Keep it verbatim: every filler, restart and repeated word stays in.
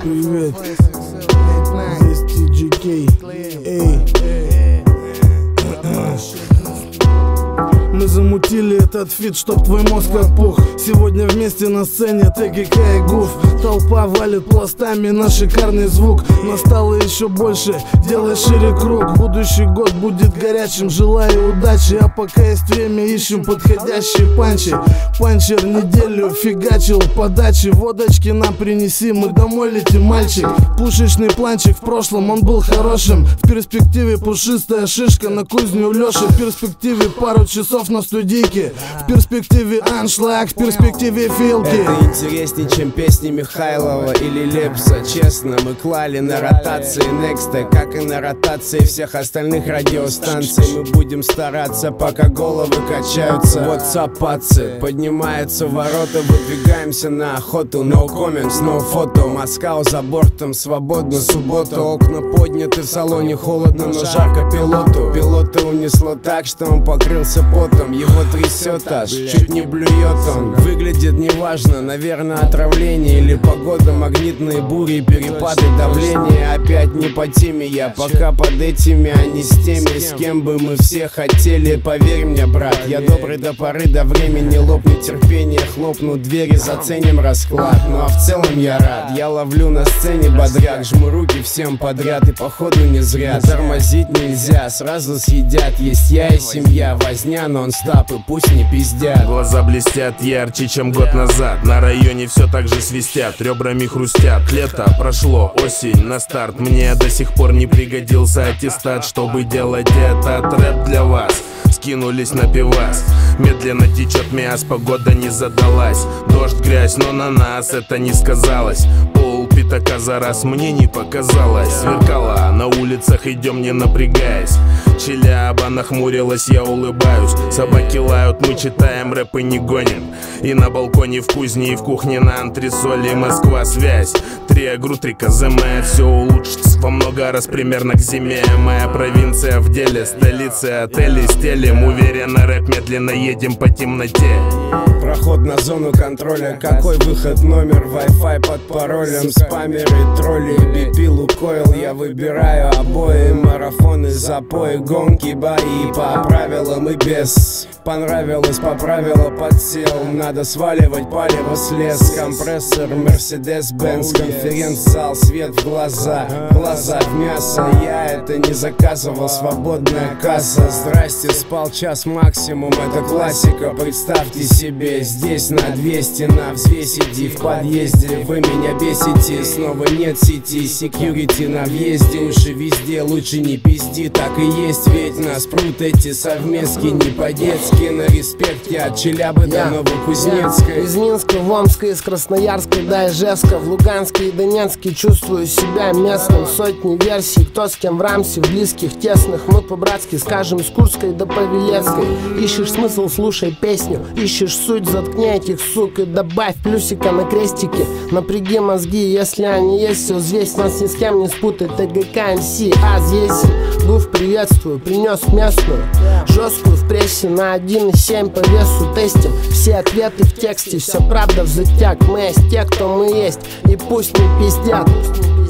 Привет, здесь ти джей кей. Эй. Мы замутили этот фит, чтоб твой мозг опух. Сегодня вместе на сцене ТГК и ГУФ. Толпа валит пластами на шикарный звук. Настало еще больше, делай шире круг. Будущий год будет горячим, желаю удачи. А пока есть время, ищем подходящие панчи. Панчер неделю фигачил подачи. Водочки нам принеси, мы домой летим, мальчик. Пушечный планчик, в прошлом он был хорошим. В перспективе пушистая шишка на кузню Лёши. В перспективе пару часов на студийке. В перспективе аншлаг, в перспективе филки. Это интереснее, чем песни Михайлова или Лепса. Честно, мы клали на ротации Некста, как и на ротации всех остальных радиостанций. Мы будем стараться, пока головы качаются. WhatsApp, пацы, поднимаются ворота, выдвигаемся на охоту. No comments, no photo. Москва за бортом, свободно, суббота. Окна подняты, в салоне холодно, но жарко пилоту. Пилота унесло так, что он покрылся потом. Его трясет аж, чуть не блюет он. Выглядит неважно, наверное, отравление или погода, магнитные бури, перепады давления. Опять не по теме я, пока под этими, а не с теми, с кем бы мы все хотели. Поверь мне, брат, я добрый до поры до времени. Лопнет терпение, хлопнут двери, заценим расклад. Ну а в целом я рад, я ловлю на сцене бодряк. Жму руки всем подряд и походу не зря. Тормозить нельзя, сразу съедят. Есть я и семья, возня нон-стоп, и пусть не пиздят. Глаза блестят ярче, чем год назад. На районе все так же свистят, ребрами хрустят. Лето прошло, осень на старт. Мне до сих пор не пригодился аттестат, чтобы делать этот рэп для вас. Скинулись на пивас, медленно течет мяс, погода не задалась. Дождь, грязь, но на нас это не сказалось. Пол пятака за раз мне не показалось. Сверкала на улицах, идем не напрягаясь. Челяба нахмурилась, я улыбаюсь. Собаки лают, мы читаем рэп и не гоним. И на балконе в кузне, и в кухне на антресоли. Москва, связь, три агру, три КЗМ. Все улучшится во много раз примерно к зиме. Моя провинция в деле, столица, отели, стелим. Уверенно рэп, медленно едем по темноте. Проход на зону контроля, какой выход, номер, Wi-Fi под паролем. Спамеры, тролли, би пи, Лукойл. Я выбираю обои, марафоны, запои, гонки, бои по правилам и без. Понравилось, поправила, подсел. Надо сваливать, палево слез. Компрессор, Мерседес-Бенц, конференц-зал, свет в глаза, глаза в мясо. Я это не заказывал, свободная касса. Здрасте, спал час максимум, это классика. Представьте себе, здесь на двести на взвесь иди в подъезде. Вы меня бесите, снова нет сети, секьюрити на въезде. Уши везде, лучше не пизди, так и есть. Ведь нас прут эти совместки не по-детски. На респекте от Челябы до Новокузнецка. Из Минска в Омска, из Красноярска до Ижевска, в Луганске и Донецке чувствую себя местным. Сотни версий, кто с кем в рамсе, в близких, тесных. Мы по-братски скажем с Курской до Павелецкой. Ищешь смысл, слушай песню. Ищешь суть, заткни этих сук и добавь плюсика на крестике. Напряги мозги, если они есть, все взвесь. Нас ни с кем не спутать, ТГК, эм си, а здесь Гуф, приветствую, принес местную, жесткую в прессе на один и семь по весу тестим. Все ответы в тексте, все правда в затяг. Мы есть те, кто мы есть, и пусть не пиздят.